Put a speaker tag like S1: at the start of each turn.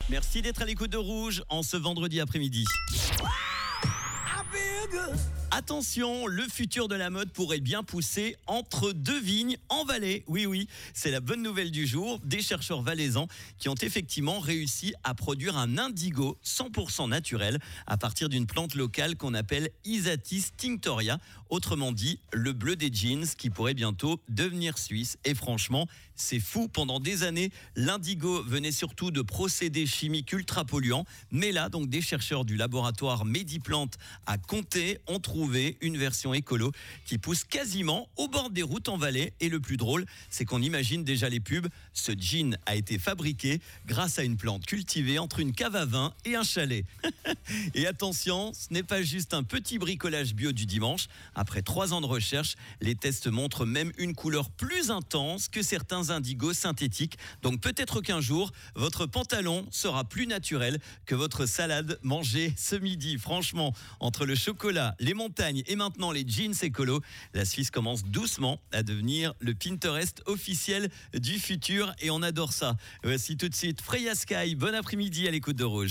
S1: Merci d'être à l'écoute de Rouge en ce vendredi après-midi. Attention, le futur de la mode pourrait bien pousser entre deux vignes en Valais. Oui, c'est la bonne nouvelle du jour. Des chercheurs valaisans qui ont effectivement réussi à produire un indigo 100% naturel à partir d'une plante locale qu'on appelle Isatis tinctoria. Autrement dit, le bleu des jeans qui pourrait bientôt devenir suisse. Et franchement, c'est fou. Pendant des années, l'indigo venait surtout de procédés chimiques ultra polluants. Mais là, donc, des chercheurs du laboratoire Mediplant à Comté ont trouvé une version écolo qui pousse quasiment au bord des routes en Valais. Et le plus drôle, c'est qu'on imagine déjà les pubs. Ce jean a été fabriqué grâce à une plante cultivée entre une cave à vin et un chalet. Et attention, ce n'est pas juste un petit bricolage bio du dimanche. Après 3 ans de recherche, les tests montrent même une couleur plus intense que certains indigos synthétiques. Donc peut-être qu'un jour, votre pantalon sera plus naturel que votre salade mangée ce midi. Franchement, entre le chocolat, les montagnes et maintenant les jeans écolos, la Suisse commence doucement à devenir le Pinterest officiel du futur et on adore ça. Voici tout de suite Freya Sky. Bon après-midi à l'écoute de Rouge.